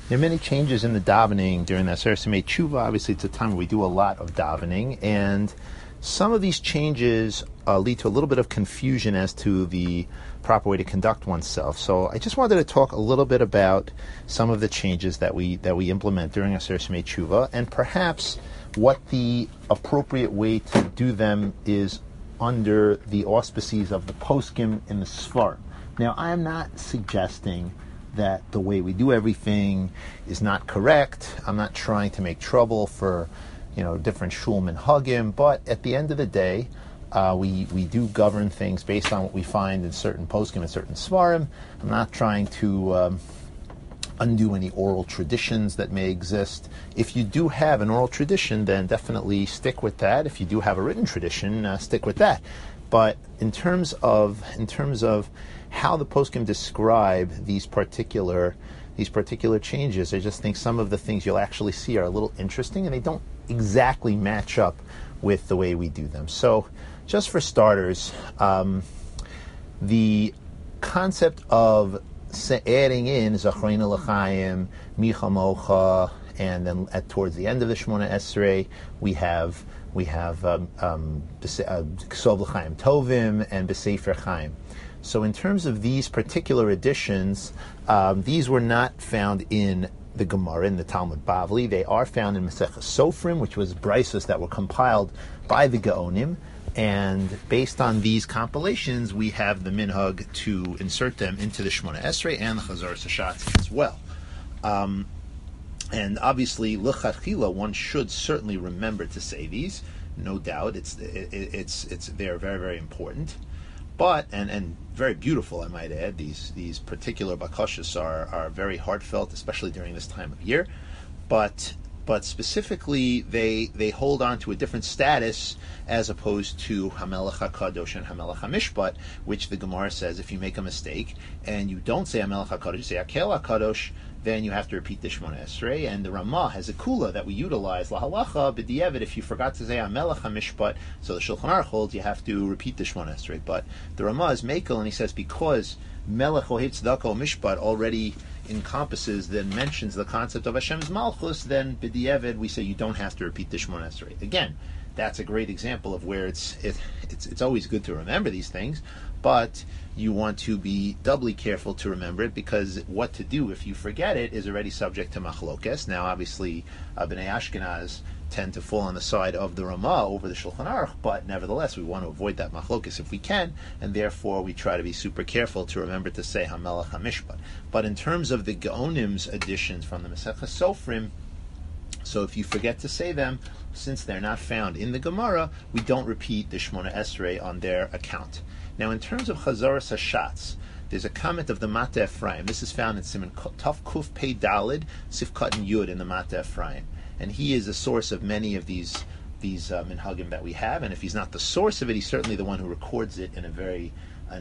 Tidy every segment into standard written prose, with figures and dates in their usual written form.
There are many changes in the davening during the Aseret Yemei Tshuva. Obviously, it's a time where we do a lot of davening, and some of these changes lead to a little bit of confusion as to the proper way to conduct oneself. So I just wanted to talk a little bit about some of the changes that we implement during Aseret Yemei Tshuva, and perhaps what the appropriate way to do them is under the auspices of the poskim in the Svar. Now, I am not suggesting that the way we do everything is not correct. I'm not trying to make trouble for, different shul minhagim, but at the end of the day, we do govern things based on what we find in certain poskim and certain svarim. I'm not trying to undo any oral traditions that may exist. If you do have an oral tradition, then definitely stick with that. If you do have a written tradition, stick with that. But in terms of how the poskim describe these particular changes, I just think some of the things you'll actually see are a little interesting, and they don't exactly match up with the way we do them. So, just for starters, the concept of adding in Zachreinu L'chaim, Mi Chamocha, and then towards the end of the Shemona Esrei, we have Ksov L'chaim Tovim and B'Sefer Chaim. So in terms of these particular editions, these were not found in the Gemara, in the Talmud Bavli. They are found in Maseches Sofrim, which was braisos that were compiled by the Gaonim. And based on these compilations, we have the minhag to insert them into the Shemona Esrei and the Chazaras HaShatz as well. And obviously, l'chadchila, one should certainly remember to say these. No doubt, they're very, very important. But and very beautiful, I might add. These particular bakashas are very heartfelt, especially during this time of year. But specifically, they hold on to a different status as opposed to Hamelech HaKadosh and Hamelech HaMishpat, which the Gemara says if you make a mistake and you don't say Hamelech HaKadosh, you say Hakel HaKadosh, then you have to repeat the Shemona Esrei. And the Ramah has a kula that we utilize, lahalacha b'diavad, if you forgot to say Hamelech HaMishpat, so the Shulchan Aruch holds you have to repeat the Shemona Esrei. But the Ramah is mekel, and he says because Melech Ohei Tzedakah Mishpat already encompasses, then mentions the concept of Hashem's Malchus, then b'diavad we say you don't have to repeat the Shemona Esrei. Again, that's a great example of where it's always good to remember these things, but you want to be doubly careful to remember it, because what to do if you forget it is already subject to machlokes. Now, obviously, Bnei Ashkenaz tend to fall on the side of the Ramah over the Shulchan Aruch, but nevertheless, we want to avoid that machlokes if we can, and therefore we try to be super careful to remember to say Hamelech HaMishpat. But in terms of the Gaonim's additions from the Maseches Sofrim, so if you forget to say them, since they're not found in the Gemara, we don't repeat the Shemona Esrei on their account. Now, in terms of Chazaras HaShatz, there's a comment of the Mata Ephraim. This is found in Siman Taf Kuf Pei Dalid, Sifkat and Yud in the Mata Ephraim. And he is the source of many of these minhagim that we have. And if he's not the source of it, he's certainly the one who records it in a very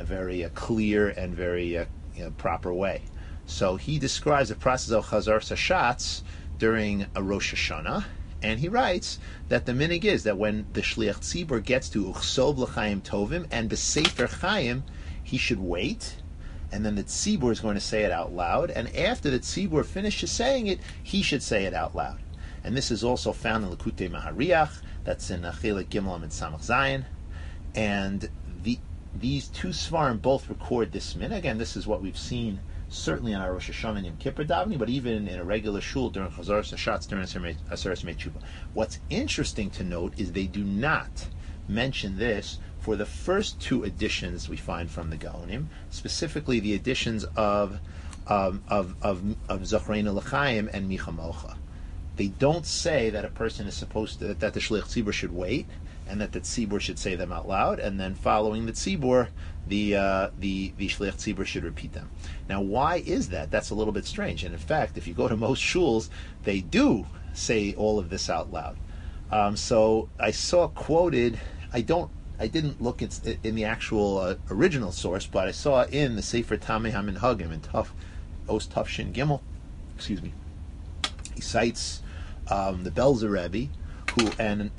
clear and very proper way. So he describes the process of Chazaras HaShatz during a Rosh Hashanah, and he writes that the minig is that when the Shliach Tzibur gets to Uchsov L'chaim Tovim and B'Sefer Chaim, he should wait, and then the Tzibur is going to say it out loud, and after the Tzibur finishes saying it, he should say it out loud. And this is also found in Likutei Mahariach, that's in Chelik Gimel and Samach Zayin, and these two Svarim both record this minhag. Again, this is what we've seen certainly on our Rosh Hashanah and Yom Kippur davening, but even in a regular shul during Chazaras HaShatz, during Aseret Yemei Tshuva. What's interesting to note is they do not mention this for the first two editions we find from the Gaonim, specifically the editions of Zachreinu L'chaim and Mi Chamocha. They don't say that a person is supposed to, that the Shliach Tzibur should wait, and that the Tzibur should say them out loud, and then following the Tzibur, the Shliach Tzibur should repeat them. Now, why is that? That's a little bit strange. And in fact, if you go to most shuls, they do say all of this out loud. So I saw quoted, I didn't look in the actual original source, but I saw in the Sefer Tamei HaMinhagim in Os Taf Shin Gimel, he cites the Belzer Rebbe, who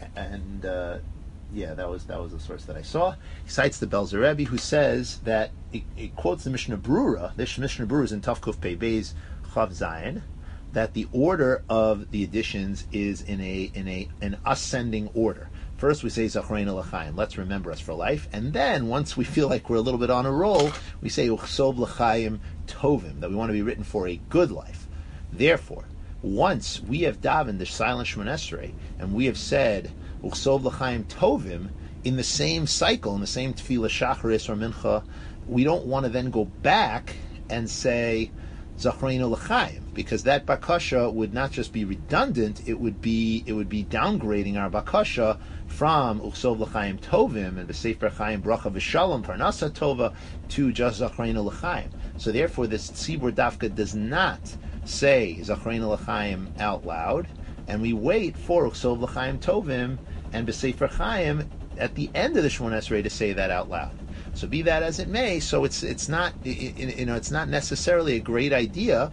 that was the source that I saw. He cites the Belzer Rebbe, who says that it quotes the Mishnah Brura. The Mishnah Brura is in Taf Kuf Pei Beis Chav Zayin, that the order of the additions is in an ascending order. First, we say Zachreinu L'chaim, let's remember us for life, and then once we feel like we're a little bit on a roll, we say Uchsov L'chaim Tovim, that we want to be written for a good life. Therefore, once we have davened the silent Shemon Esrei, and we have said Uchsov L'chaim Tovim in the same cycle, in the same Tefillah Shacharis or Mincha, we don't want to then go back and say Zachreinu L'chaim, because that bakasha would not just be redundant, it would be downgrading our bakasha from Uchsov L'chaim Tovim and B'Sefer Chaim Bracha V'Shalom Parnasa Tova to just Zachreinu L'chaim. So therefore, this Tzibur Dafka does not say Zachreinu L'chaim out loud, and we wait for Uchsov L'chaim Tovim and B'Sefer Chaim at the end of the Shemon Esrei to say that out loud. So be that as it may, so it's not it's not necessarily a great idea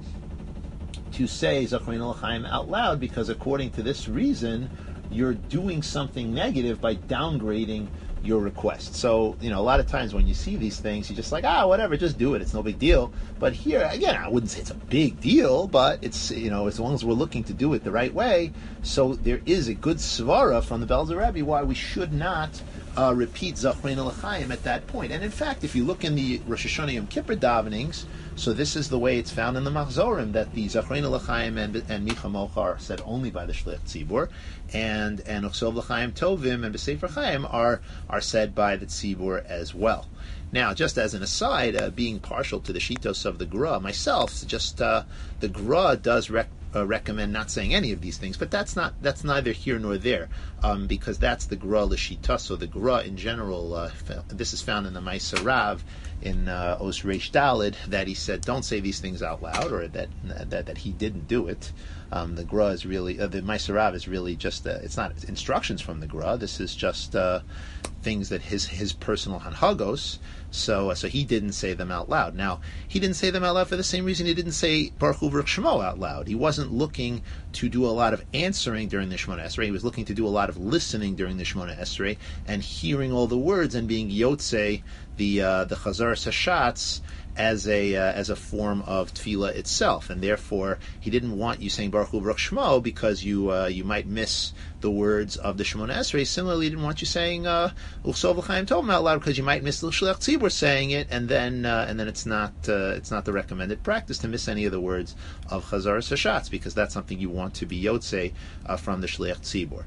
to say Zachreinu L'chaim out loud, because according to this reason, you're doing something negative by downgrading your request. So, a lot of times when you see these things, you're just like, whatever, just do it. It's no big deal. But here, again, I wouldn't say it's a big deal, but it's, as long as we're looking to do it the right way. So there is a good svara from the Belzer Rebbe why we should not repeat Zachreinu L'chaim at that point. And in fact, if you look in the Rosh Hashanah Yom Kippur davenings, so this is the way it's found in the Machzorim, that the Zachreinu L'chaim and Micha Mocha are said only by the Shliach Tzibur, and Uchsov L'chaim Tovim and B'Sefer Chaim are said by the Tzibur as well. Now, just as an aside, being partial to the Shitos of the Gra myself, just the Gra does recommend not saying any of these things, but that's neither here nor there, because that's the Gra L'Shita. So the Gra in general, this is found in the Ma'aser Rav in Os Reish Daled, that he said don't say these things out loud, or that he didn't do it. The Gra is really the Ma'aser Rav is really just it's not instructions from the Gra. This is just things that his personal hanhagos. So he didn't say them out loud. Now, he didn't say them out loud for the same reason he didn't say Baruch Hu V'Rich Shemo out loud. He wasn't looking to do a lot of answering during the Shemona Esrei. He was looking to do a lot of listening during the Shemona Esrei and hearing all the words and being yotzei the Chazar Sashatz as a form of tefillah itself, and therefore he didn't want you saying Baruch Hu Baruch Shemo because you might miss the words of the Shemona Esrei. Similarly, he didn't want you saying Uchsov L'chaim Tovim out loud because you might miss the Shliach Tzibur saying it, and then it's not the recommended practice to miss any of the words of Chazar Sashatz, because that's something you want to be yotzei from the Shliach Tzibur.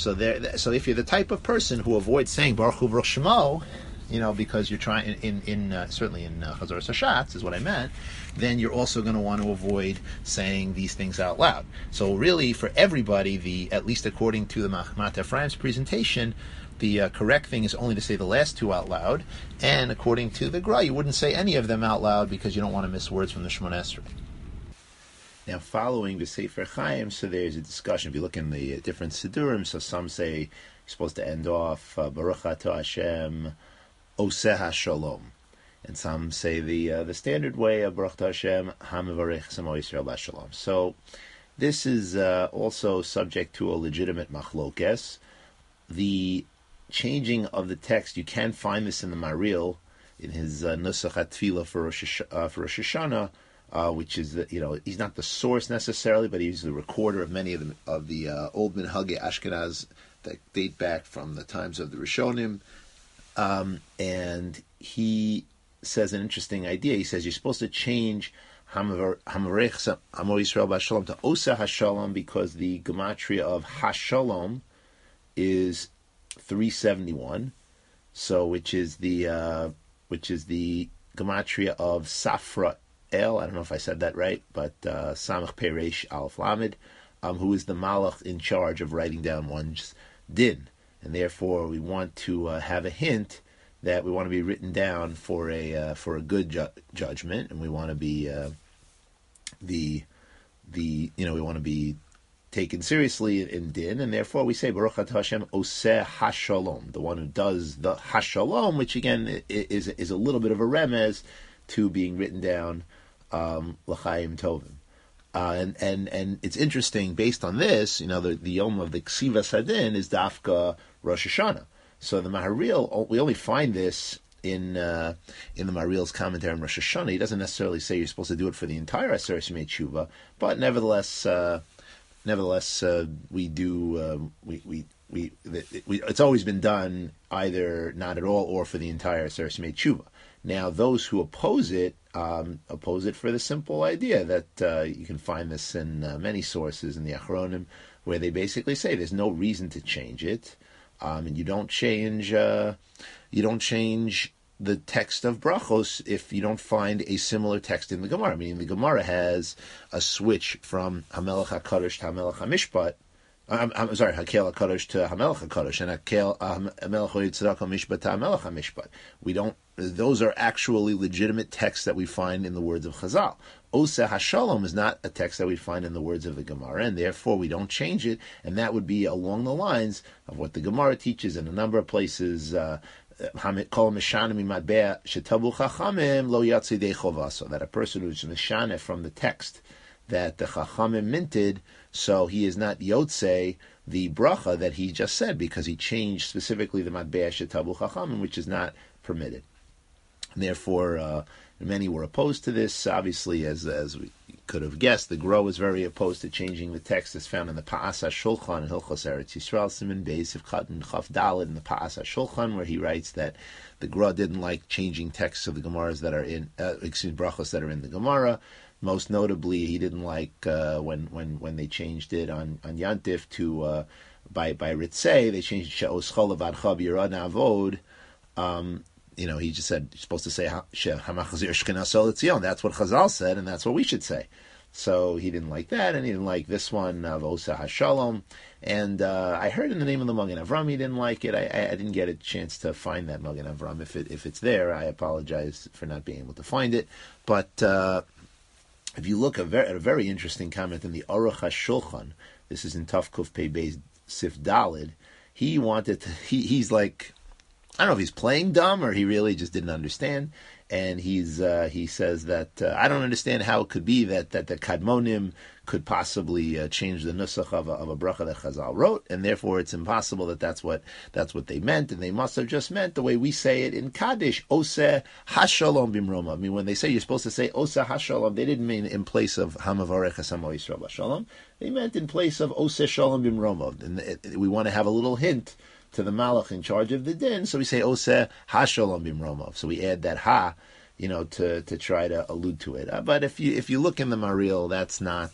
So if you're the type of person who avoids saying Baruch Hu Baruch Shemo, because you're trying certainly in Chazar Sashatz is what I meant, then you're also going to want to avoid saying these things out loud. So really, for everybody, at least according to the Ma'at Ephraim's presentation, the correct thing is only to say the last two out loud, and according to the Gra, you wouldn't say any of them out loud because you don't want to miss words from the Shemona Esrei. Now, following the Sefer Chaim, so there's a discussion. If you look in the different Sidurim, so some say you're supposed to end off Baruch Atah Hashem Oseh HaShalom, and some say the standard way of Baruch Hashem HaMevarech Samo Yisrael BaShalom. So this is also subject to a legitimate machlokes. The changing of the text, you can find this in the Maril in his Nusach HaTfilah for Rosh Hashanah, which is he's not the source necessarily, but he's the recorder of many of the old Minhagei Ashkenaz that date back from the times of the Rishonim. And he says an interesting idea. He says you're supposed to change Hamarech Amo Yisrael B'Shalom to Oseh HaShalom, because the gematria of HaShalom is 371. So which is the gematria of Safra El. I don't know if I said that right, but Samach Peresh Aleph Lamed, who is the malach in charge of writing down one's din. And therefore, we want to have a hint that we want to be written down for a good judgment, and we want to be we want to be taken seriously in din, and therefore we say Baruch Atah Hashem Oseh HaShalom, the one who does the HaShalom, which again is a little bit of a remez to being written down L'chaim Tovim. And it's interesting, based on this, the Yom of the Ksivas Hadin is Dafka Rosh Hashanah. So the Maharil, we only find this in the Maril's commentary on Rosh Hashanah, he doesn't necessarily say you're supposed to do it for the entire Aseret Yemei Tshuva, but nevertheless, we do it's always been done either not at all or for the entire Aseret Yemei Tshuva. Now, those who oppose it for the simple idea that you can find this in many sources in the Achronim, where they basically say there's no reason to change it, and you don't change the text of brachos if you don't find a similar text in the Gemara. Meaning the Gemara has a switch from Hamelech HaKadosh to Hamelech HaMishpat. I'm sorry, Hakel HaKadosh to Hamelech HaKadosh, and Hakel Hamelech HaYitzrak HaMishpat to Hamelech HaMishpat. We don't. Those are actually legitimate texts that we find in the words of Chazal. Oseh HaShalom is not a text that we find in the words of the Gemara, and therefore we don't change it, and that would be along the lines of what the Gemara teaches in a number of places. So that a person who's Mishane from the text that the Chachamim minted, so he is not Yotzei the bracha that he just said, because he changed specifically the Matbea Shetabu Chachamim, which is not permitted. And therefore, many were opposed to this. Obviously, as we could have guessed, the Gra was very opposed to changing the text as found in the Pa'as HaShulchan in Hilchos Eretz Yisrael, Siman Beis Sivkat and Chaf Daled in the Pa'as HaShulchan, where he writes that the Gra didn't like changing texts of the Gemaras that are in, brachos that are in the Gemara. Most notably, he didn't like when they changed it on Yantif to by Ritzei. They changed She'os Chol Avadcha B'Yirah Na'avod. He just said you're supposed to say Hamachazir Shkina Sol Etzion. That's what Chazal said, and that's what we should say. So he didn't like that, and he didn't like this one of Oseh HaShalom. And I heard in the name of the Magen Avram he didn't like it. I didn't get a chance to find that Magen Avram. If it's there, I apologize for not being able to find it. But if you look at a very interesting comment in the Aruch HaShulchan, this is in Taf Kuf Pei Beis Sif Dalid. He wanted to. He's like, I don't know if he's playing dumb or he really just didn't understand. And he says that I don't understand how it could be that the Kadmonim could possibly change the nusach of a bracha that Chazal wrote, and therefore it's impossible that's what they meant, and they must have just meant the way we say it in Kaddish, Oseh HaShalom Bimroma. I mean, when they say you're supposed to say Oseh HaShalom, they didn't mean in place of Hamavarech Hasamo Yisrael B'Shalom. They meant in place of Oseh Shalom Bimroma. And we want to have a little hint to the Malach in charge of the din, so we say Oseh HaShalom Bimroma. So we add that Ha, to try to allude to it. But if you look in the Maril, that's not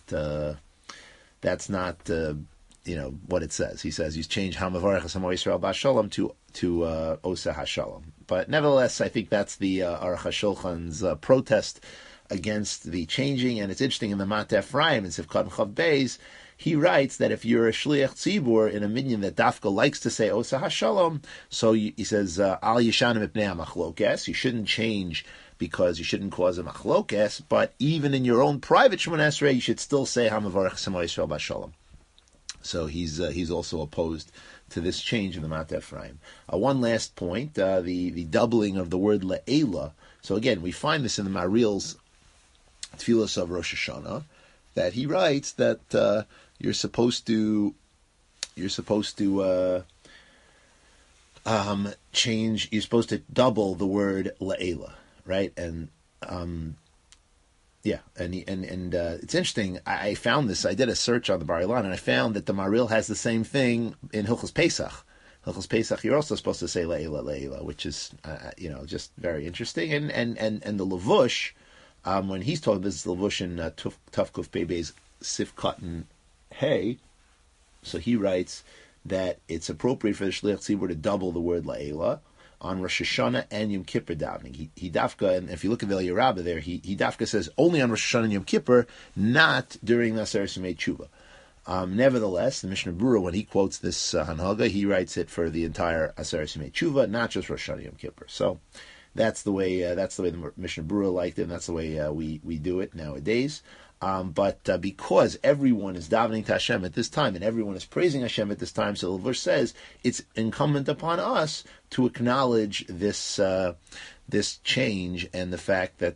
what it says. He says you change Hamavarech Hasamo Yisrael B'Shalom to Oseh HaShalom. But nevertheless, I think that's the Aruch HaShulchan's protest against the changing. And it's interesting in the Mat Ephraim in Sivkat and Chav Beis, he writes that if you're a shliach tzibur in a minyan that Dafka likes to say Oseh HaShalom, so he says Al Yishanim Ipnei HaMachlokes, you shouldn't change because you shouldn't cause a machlokes, but even in your own private Shemon Esrei, you should still say Hamavarech Hasamo Yisrael B'Shalom. So he's also opposed to this change in the Mat Ephraim. One last point, the doubling of the word Le'ela. So again, we find this in the Maril's Tfilos of Rosh Hashanah, that he writes that you're supposed to change. You're supposed to double the word Le'ela, right? And it's interesting. I found this. I did a search on the Bar Ilan, and I found that the Maril has the same thing in Hilchos Pesach. Hilchos Pesach, you're also supposed to say Le'ela, which is just very interesting. And the Levush, when he's talking, this is Levush in Tuf Kuf Pei Beis Sif Cotton Hey, so he writes that it's appropriate for the Shliach Tzibur to double the word La'ela on Rosh Hashanah and Yom Kippur davening. He dafka, and if you look at the Eliyah Rabbah there, he dafka says only on Rosh Hashanah and Yom Kippur, not during the Aseret Yemei Tshuva. Nevertheless, the Mishnah Berurah, when he quotes this Hanhaga, he writes it for the entire Aseret Yemei Tshuva, not just Rosh Hashanah and Yom Kippur. So that's the way the Mishnah Berurah liked it, and that's the way we do it nowadays. But because everyone is davening to Hashem at this time and everyone is praising Hashem at this time, so the verse says it's incumbent upon us to acknowledge this change and the fact that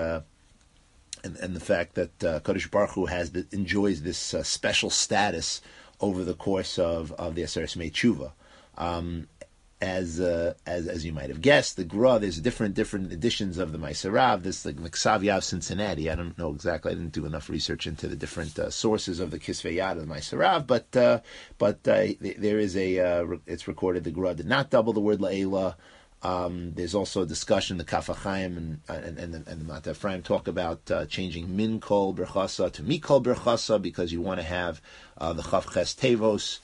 Kadosh Baruch Hu enjoys this special status over the course of the Aseret Yemei Tshuva. as you might have guessed, the Gra, there's different editions of the Maaseh. This the Ksav Yav Cincinnati. I don't know exactly. I didn't do enough research into the different sources of the Kisvei Yad of the Maaseh, but there is it's recorded the Gra did not double the word La'ela. There's also a discussion, the Kaf HaChaim and the Mata Ephraim talk about changing Min Kol Berchasa to Mikol Berchasa because you want to have the Chav Ches Tevos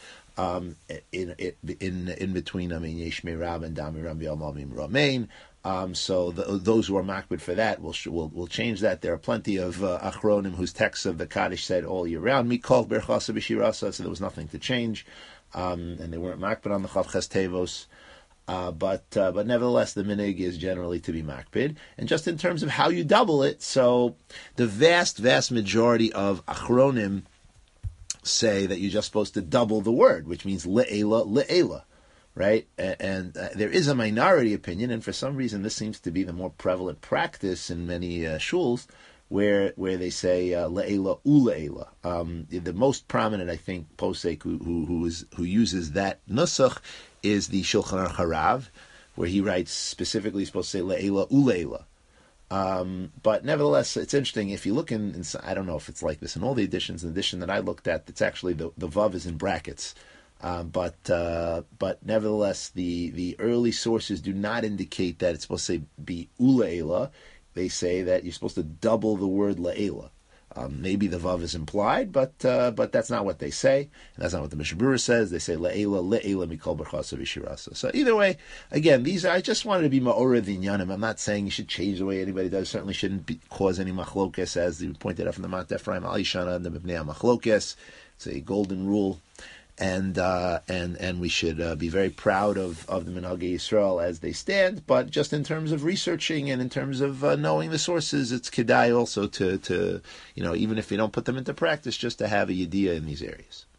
in between. I mean, Yesh Mirab and Damiram B'Yalmavim Ramein. So those who are makbid for that will change that. There are plenty of achronim whose texts of the Kaddish said all year round Mikol Berchasa B'Shirasa, so there was nothing to change, and they weren't makbid on the Chav Ches Tevos. But nevertheless, the minig is generally to be makbid. And just in terms of how you double it, so the vast majority of achronim say that you're just supposed to double the word, which means le'ela, right? And there is a minority opinion, and for some reason this seems to be the more prevalent practice in many shuls, where they say le'ela u'le'ela. The most prominent, I think, posek who uses that nusach is the Shulchan Aruch Harav, where he writes specifically, he's supposed to say le'ela u'le'ela. But nevertheless, it's interesting. If you look in, I don't know if it's like this in all the editions. The edition that I looked at, it's actually the vav is in brackets. But nevertheless, the early sources do not indicate that it's supposed to say be u'le'ela. They say that you're supposed to double the word la'ela. Maybe the vav is implied, but that's not what they say. And that's not what the Mishnah Berurah says. They say le'ela mikol berchasa v'shirasa. So either way, again, I just wanted to be ma'oreh d'inyanim. I'm not saying you should change the way anybody does. Certainly shouldn't cause any machlokes, as you pointed out from the Mata Ephraim al Ishana and the Mibnei Machlokes. It's a golden rule. And we should be very proud of the Minhagei Yisrael as they stand. But just in terms of researching and in terms of knowing the sources, it's kedai also to even if you don't put them into practice, just to have a yediyah in these areas.